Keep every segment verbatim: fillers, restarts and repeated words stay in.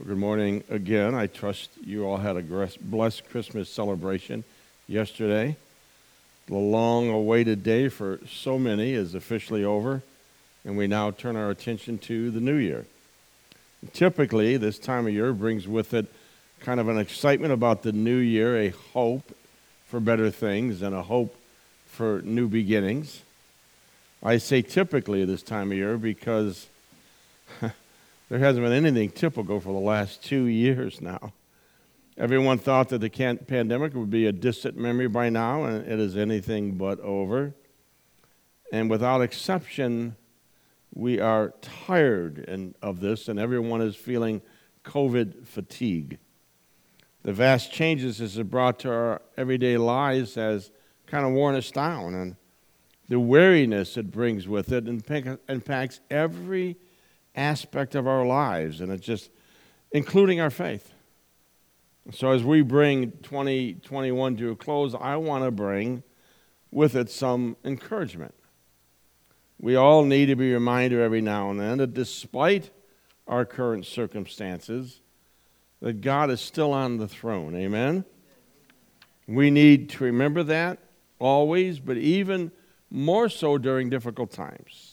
Well, good morning again. I trust you all had a blessed Christmas celebration yesterday. The long-awaited day for so many is officially over, and we now turn our attention to the new year. Typically, this time of year brings with it kind of an excitement about the new year, a hope for better things, and a hope for new beginnings. I say typically this time of year because there hasn't been anything typical for the last two years now. Everyone thought that the can- pandemic would be a distant memory by now, and it is anything but over. And without exception, we are tired in, of this, and everyone is feeling COVID fatigue. The vast changes this has brought to our everyday lives has kind of worn us down, and the weariness it brings with it impacts every aspect of our lives, and it's just including our faith. So as we bring twenty twenty-one to a close, I want to bring with it some encouragement. We all need to be reminded every now and then that despite our current circumstances, that God is still on the throne. Amen? We need to remember that always, but even more so during difficult times.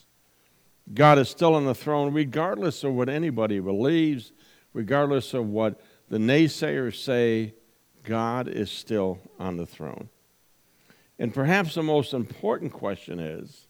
God is still on the throne regardless of what anybody believes, regardless of what the naysayers say. God is still on the throne. And perhaps the most important question is,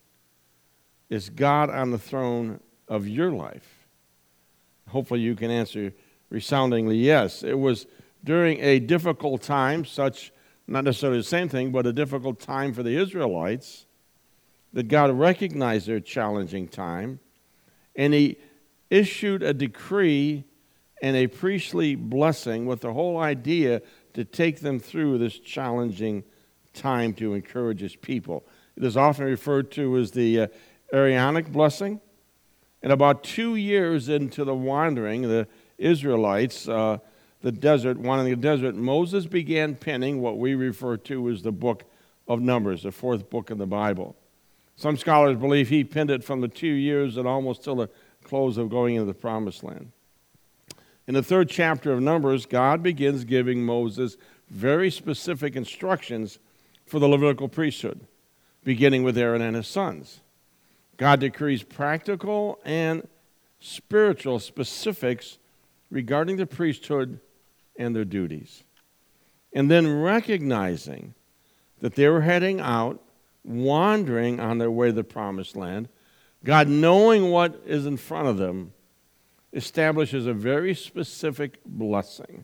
is God on the throne of your life? Hopefully you can answer resoundingly yes. It was during a difficult time, such, not necessarily the same thing, but a difficult time for the Israelites, that God recognized their challenging time, and He issued a decree and a priestly blessing with the whole idea to take them through this challenging time to encourage His people. It is often referred to as the uh, Aaronic blessing. And about two years into the wandering, the Israelites, uh, the desert, wandering the desert, Moses began penning what we refer to as the book of Numbers, the fourth book in the Bible. Some scholars believe he penned it from the two years and almost till the close of going into the Promised Land. In the third chapter of Numbers, God begins giving Moses very specific instructions for the Levitical priesthood, beginning with Aaron and his sons. God decrees practical and spiritual specifics regarding the priesthood and their duties. And then recognizing that they were heading out, wandering on their way to the Promised Land, God, knowing what is in front of them, establishes a very specific blessing.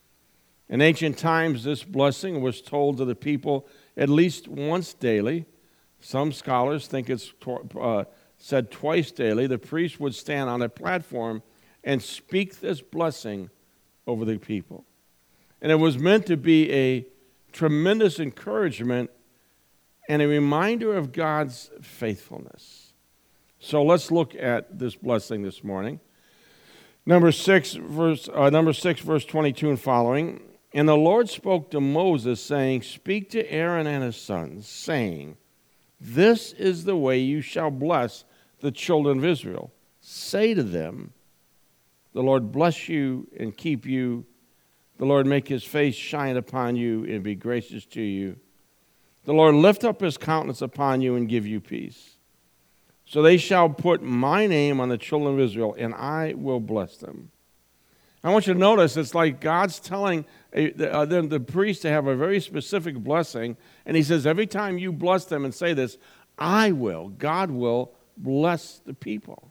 In ancient times, this blessing was told to the people at least once daily. Some scholars think it's uh, said twice daily. The priest would stand on a platform and speak this blessing over the people. And it was meant to be a tremendous encouragement and a reminder of God's faithfulness. So let's look at this blessing this morning. Number six, verse uh, number six, verse twenty-two and following. And the Lord spoke to Moses, saying, "Speak to Aaron and his sons, saying, This is the way you shall bless the children of Israel. Say to them, The Lord bless you and keep you. The Lord make His face shine upon you and be gracious to you. The Lord lift up His countenance upon you and give you peace. So they shall put my name on the children of Israel, and I will bless them." I want you to notice it's like God's telling a, uh, them, the priest, to have a very specific blessing, and He says every time you bless them and say this, I will, God will bless the people.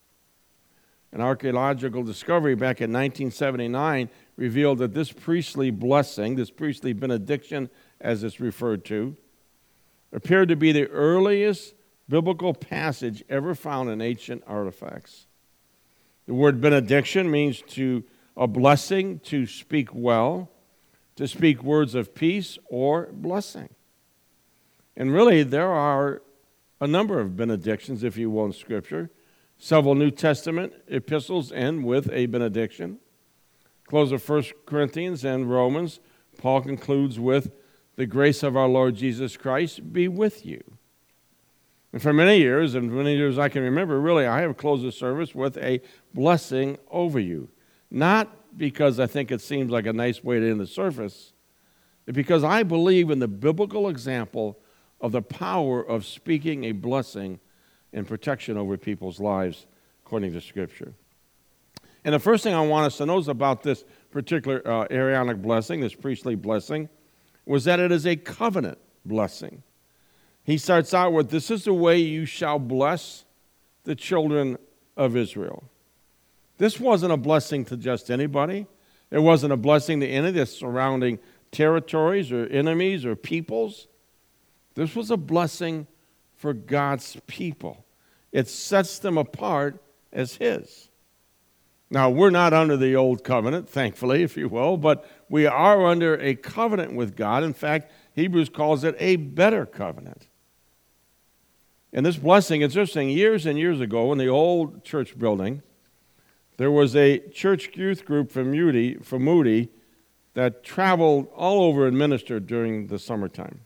An archaeological discovery back in nineteen seventy-nine revealed that this priestly blessing, this priestly benediction as it's referred to, appeared to be the earliest biblical passage ever found in ancient artifacts. The word benediction means to a blessing, to speak well, to speak words of peace or blessing. And really, there are a number of benedictions, if you will, in Scripture. Several New Testament epistles end with a benediction. Close of First Corinthians and Romans, Paul concludes with, "The grace of our Lord Jesus Christ be with you." And for many years, and many years I can remember, really, I have closed the service with a blessing over you. Not because I think it seems like a nice way to end the service, but because I believe in the biblical example of the power of speaking a blessing and protection over people's lives according to Scripture. And the first thing I want us to know is about this particular uh, Aaronic blessing, this priestly blessing, was that it is a covenant blessing. He starts out with, this is the way you shall bless the children of Israel. This wasn't a blessing to just anybody. It wasn't a blessing to any of the surrounding territories or enemies or peoples. This was a blessing for God's people. It sets them apart as His. Now, we're not under the old covenant, thankfully, if you will, but we are under a covenant with God. In fact, Hebrews calls it a better covenant. And this blessing, it's interesting, years and years ago in the old church building, there was a church youth group from Moody, from Moody that traveled all over and ministered during the summertime.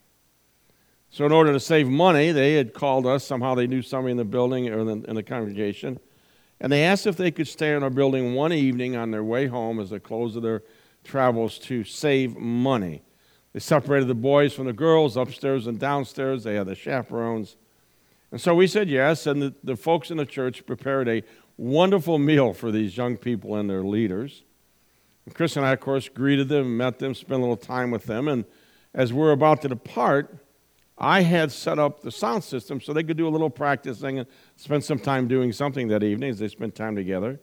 So in order to save money, they had called us. Somehow they knew somebody in the building or in the, in the congregation. And they asked if they could stay in our building one evening on their way home as they closed of their travels to save money. They separated the boys from the girls upstairs and downstairs. They had the chaperones. And so we said yes, and the, the folks in the church prepared a wonderful meal for these young people and their leaders. And Chris and I, of course, greeted them, met them, spent a little time with them. And as we're about to depart, I had set up the sound system so they could do a little practicing and spend some time doing something that evening as they spent time together.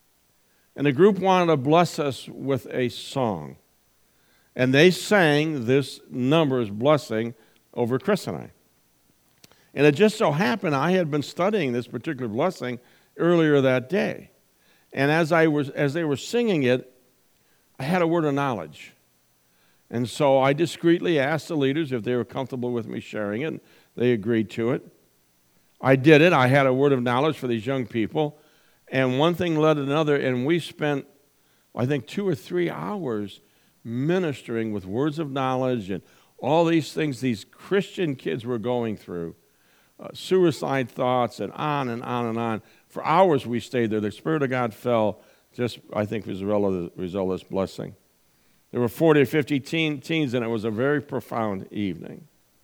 And the group wanted to bless us with a song. And they sang this Numbers blessing over Chris and I. And it just so happened I had been studying this particular blessing earlier that day. And as I was as they were singing it, I had a word of knowledge. And so I discreetly asked the leaders if they were comfortable with me sharing it, and they agreed to it. I did it. I had a word of knowledge for these young people, and one thing led to another, and we spent, I think, two or three hours ministering with words of knowledge and all these things these Christian kids were going through, uh, suicide thoughts, and on and on and on. For hours we stayed there. The Spirit of God fell, just, I think, as a result of this blessing. There were forty or fifty teen, teens, and it was a very profound evening.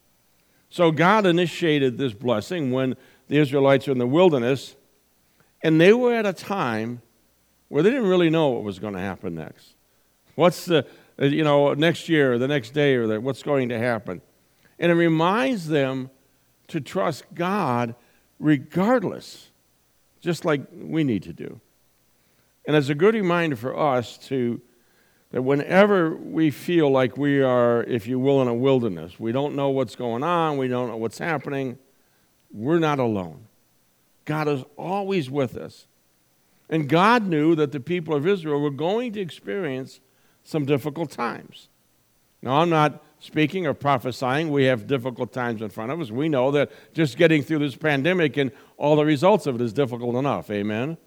So God initiated this blessing when the Israelites were in the wilderness, and they were at a time where they didn't really know what was going to happen next. What's the, you know, next year or the next day or the, what's going to happen? And it reminds them to trust God regardless, just like we need to do. And it's a good reminder for us to that whenever we feel like we are, if you will, in a wilderness, we don't know what's going on, we don't know what's happening, we're not alone. God is always with us. And God knew that the people of Israel were going to experience some difficult times. Now, I'm not speaking or prophesying. We have difficult times in front of us. We know that just getting through this pandemic and all the results of it is difficult enough. Amen?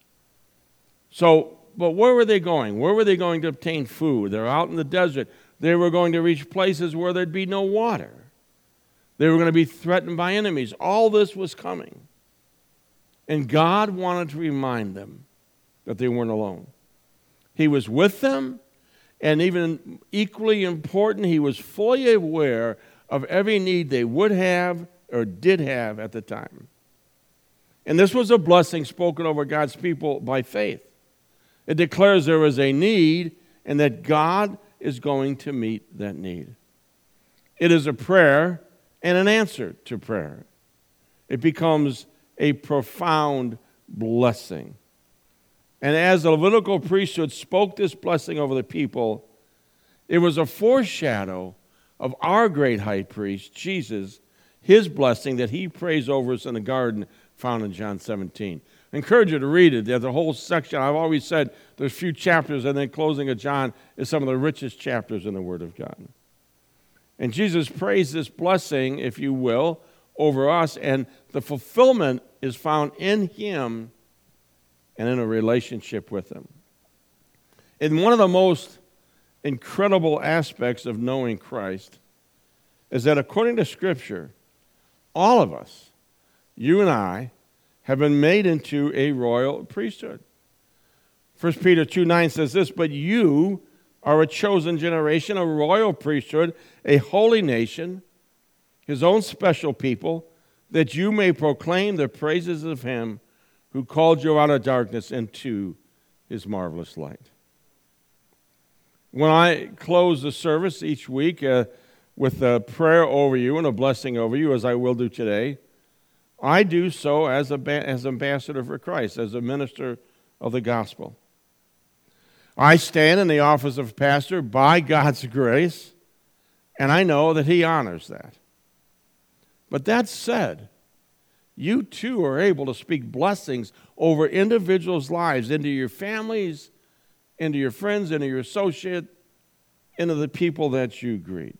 So, but where were they going? Where were they going to obtain food? They're out in the desert. They were going to reach places where there'd be no water. They were going to be threatened by enemies. All this was coming. And God wanted to remind them that they weren't alone. He was with them, and even equally important, He was fully aware of every need they would have or did have at the time. And this was a blessing spoken over God's people by faith. It declares there is a need and that God is going to meet that need. It is a prayer and an answer to prayer. It becomes a profound blessing. And as the Levitical priesthood spoke this blessing over the people, it was a foreshadow of our great high priest, Jesus, His blessing that He prays over us in the garden found in John seventeen. I encourage you to read it. There's a whole section. I've always said there's a few chapters, and then closing of John is some of the richest chapters in the Word of God. And Jesus prays this blessing, if you will, over us, and the fulfillment is found in Him and in a relationship with Him. And one of the most incredible aspects of knowing Christ is that according to Scripture, all of us, you and I, have been made into a royal priesthood. First Peter two nine says this, but you are a chosen generation, a royal priesthood, a holy nation, his own special people, that you may proclaim the praises of him who called you out of darkness into his marvelous light. When I close the service each week uh, with a prayer over you and a blessing over you, as I will do today, I do so as a as ambassador for Christ, as a minister of the gospel. I stand in the office of pastor by God's grace, and I know that he honors that. But that said, you too are able to speak blessings over individuals' lives, into your families, into your friends, into your associate, into the people that you greet.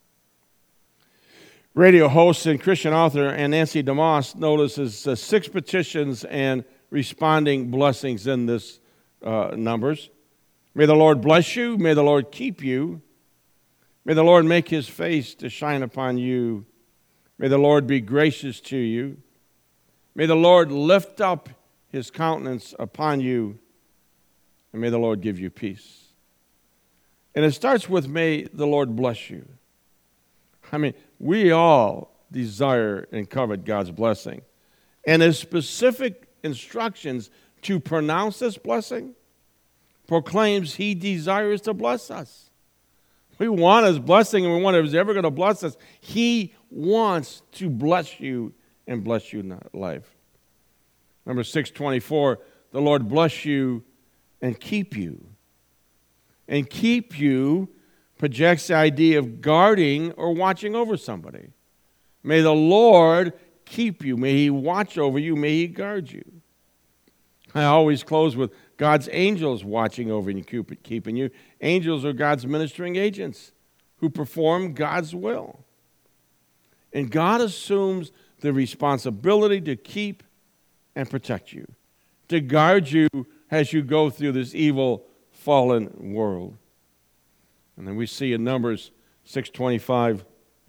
Radio host and Christian author Nancy DeMoss notices uh, six petitions and responding blessings in this uh, numbers. May the Lord bless you. May the Lord keep you. May the Lord make his face to shine upon you. May the Lord be gracious to you. May the Lord lift up his countenance upon you. And may the Lord give you peace. And it starts with, may the Lord bless you. I mean, we all desire and covet God's blessing. And his specific instructions to pronounce this blessing proclaims he desires to bless us. We want his blessing, and we want if he's ever going to bless us. He wants to bless you and bless you in life. Number six twenty-four, the Lord bless you and keep you. And keep you projects the idea of guarding or watching over somebody. May the Lord keep you. May he watch over you. May he guard you. I always close with God's angels watching over you and keeping you. Angels are God's ministering agents who perform God's will. And God assumes the responsibility to keep and protect you, to guard you as you go through this evil, fallen world. And then we see in Numbers six twenty-five,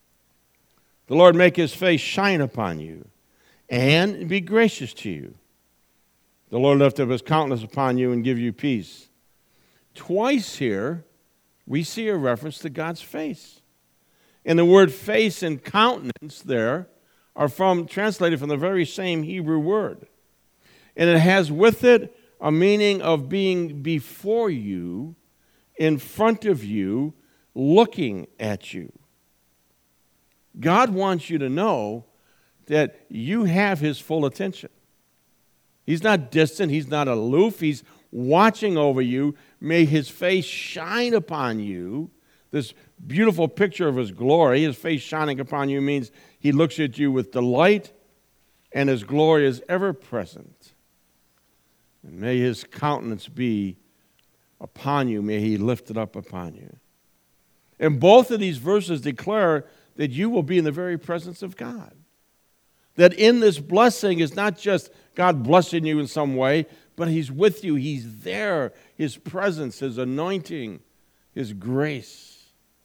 the Lord make his face shine upon you and be gracious to you. The Lord lift up his countenance upon you and give you peace. Twice here, we see a reference to God's face. And the word face and countenance there are from translated from the very same Hebrew word. And it has with it a meaning of being before you, in front of you, looking at you. God wants you to know that you have his full attention. He's not distant. He's not aloof. He's watching over you. May his face shine upon you. This beautiful picture of his glory, his face shining upon you, means he looks at you with delight, and his glory is ever present. And may his countenance be upon you. May he lift it up upon you. And both of these verses declare that you will be in the very presence of God. That in this blessing is not just God blessing you in some way, but he's with you. He's there. His presence, his anointing, his grace.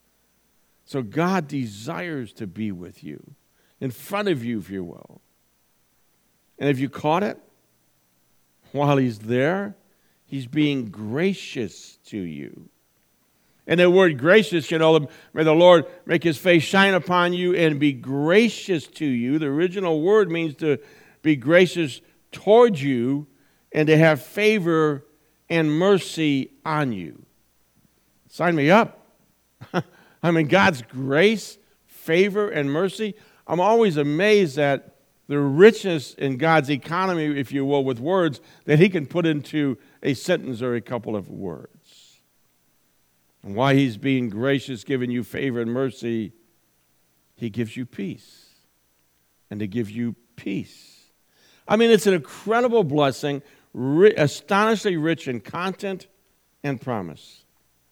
So God desires to be with you, in front of you, if you will. And if you caught it, while he's there, he's being gracious to you. And the word gracious, you know, may the Lord make his face shine upon you and be gracious to you. The original word means to be gracious towards you and to have favor and mercy on you. Sign me up. I mean, God's grace, favor, and mercy. I'm always amazed at the richness in God's economy, if you will, with words that he can put into a sentence or a couple of words. And why he's being gracious, giving you favor and mercy, he gives you peace. And to give you peace. I mean, it's an incredible blessing, ri- astonishingly rich in content and promise.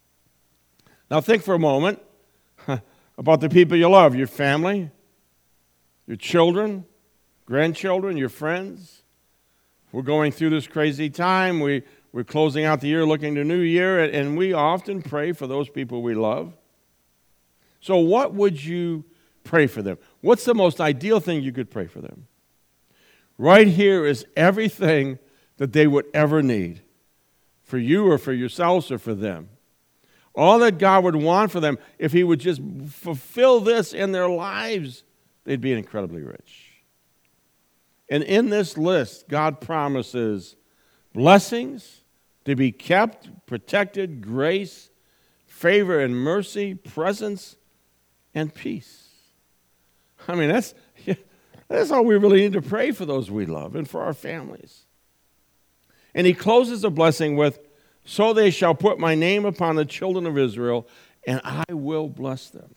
Now think for a moment about the people you love, your family, your children, grandchildren, your friends. We're going through this crazy time. We, we're closing out the year, looking to New Year, and, and we often pray for those people we love. So what would you pray for them? What's the most ideal thing you could pray for them? Right here is everything that they would ever need for you or for yourselves or for them. All that God would want for them, if he would just fulfill this in their lives, they'd be incredibly rich. And in this list, God promises blessings to be kept, protected, grace, favor and mercy, presence, and peace. I mean, that's, that's all we really need to pray for those we love and for our families. And he closes the blessing with, so they shall put my name upon the children of Israel, and I will bless them.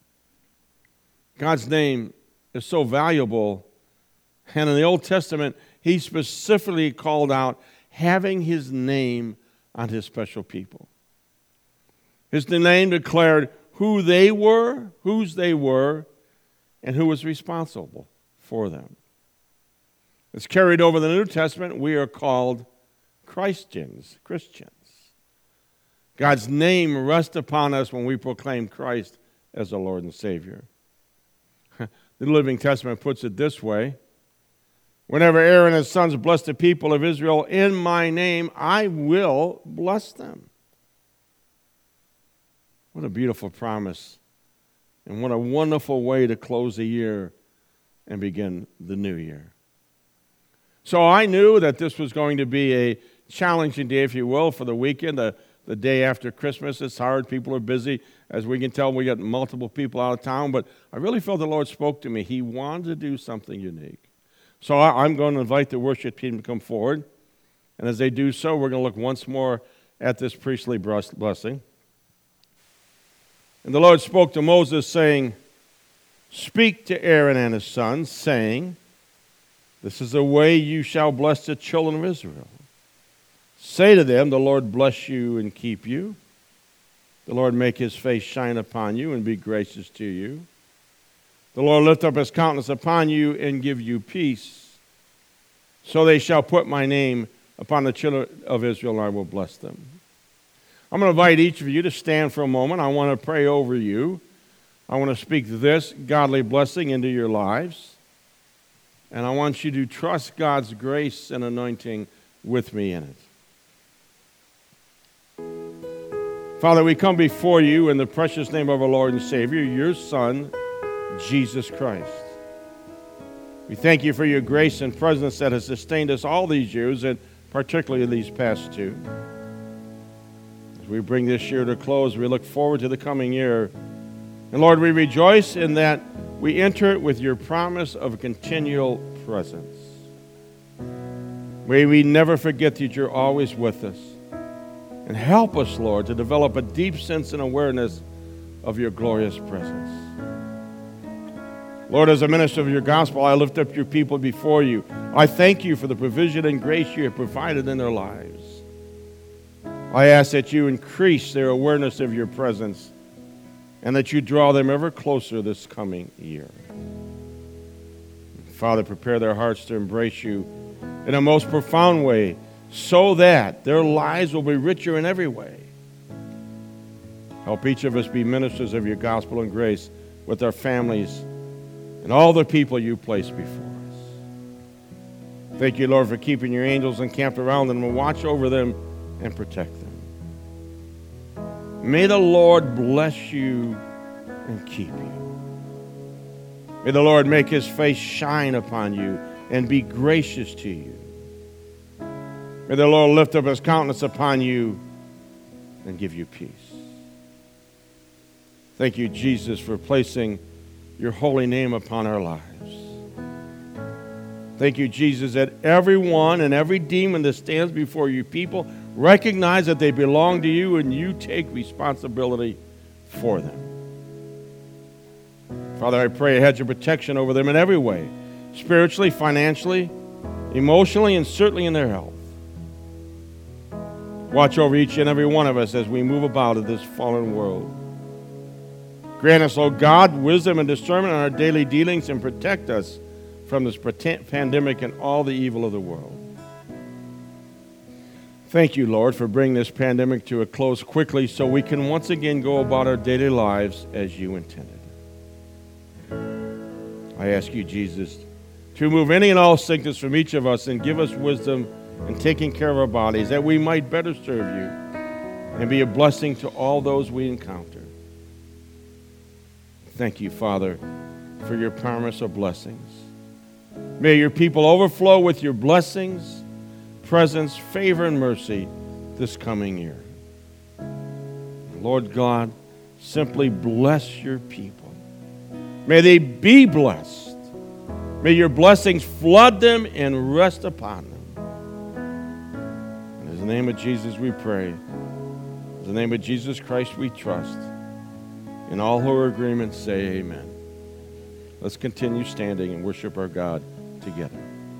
God's name is so valuable, and in the Old Testament, he specifically called out having his name on his special people. His name declared who they were, whose they were, and who was responsible for them. It's carried over the New Testament. We are called Christians, Christians. God's name rests upon us when we proclaim Christ as the Lord and Savior. The Living Testament puts it this way: whenever Aaron and his sons bless the people of Israel in my name, I will bless them. What a beautiful promise, and what a wonderful way to close the year and begin the new year. So I knew that this was going to be a challenging day, if you will, for the weekend, the, the day after Christmas. It's hard. People are busy. As we can tell, we got multiple people out of town, but I really felt the Lord spoke to me. He wanted to do something unique. So I, I'm going to invite the worship team to come forward, and as they do so, we're going to look once more at this priestly blessing. And the Lord spoke to Moses, saying, speak to Aaron and his sons, saying, this is the way you shall bless the children of Israel. Say to them, the Lord bless you and keep you. The Lord make his face shine upon you and be gracious to you. The Lord lift up his countenance upon you and give you peace. So they shall put my name upon the children of Israel, and I will bless them. I'm going to invite each of you to stand for a moment. I want to pray over you. I want to speak this godly blessing into your lives. And I want you to trust God's grace and anointing with me in it. Father, we come before you in the precious name of our Lord and Savior, your Son, Jesus Christ. We thank you for your grace and presence that has sustained us all these years, and particularly these past two. As we bring this year to close, we look forward to the coming year. And Lord, we rejoice in that we enter it with your promise of continual presence. May we never forget that you're always with us. And help us, Lord, to develop a deep sense and awareness of your glorious presence. Lord, as a minister of your gospel, I lift up your people before you. I thank you for the provision and grace you have provided in their lives. I ask that you increase their awareness of your presence and that you draw them ever closer this coming year. Father, prepare their hearts to embrace you in a most profound way, so that their lives will be richer in every way. Help each of us be ministers of your gospel and grace with our families and all the people you place before us. Thank you, Lord, for keeping your angels encamped around them and watch over them and protect them. May the Lord bless you and keep you. May the Lord make his face shine upon you and be gracious to you. May the Lord lift up his countenance upon you and give you peace. Thank you, Jesus, for placing your holy name upon our lives. Thank you, Jesus, that everyone and every demon that stands before you people recognize that they belong to you and you take responsibility for them. Father, I pray a hedge of protection over them in every way, spiritually, financially, emotionally, and certainly in their health. Watch over each and every one of us as we move about in this fallen world. Grant us, O God, wisdom and discernment in our daily dealings and protect us from this pandemic and all the evil of the world. Thank you, Lord, for bringing this pandemic to a close quickly so we can once again go about our daily lives as you intended. I ask you, Jesus, to remove any and all sickness from each of us and give us wisdom and taking care of our bodies, that we might better serve you and be a blessing to all those we encounter. Thank you, Father, for your promise of blessings. May your people overflow with your blessings, presence, favor, and mercy this coming year. Lord God, simply bless your people. May they be blessed. May your blessings flood them and rest upon them. In the name of Jesus we pray. In the name of Jesus Christ we trust. And all who are in agreement say amen. Let's continue standing and worship our God together.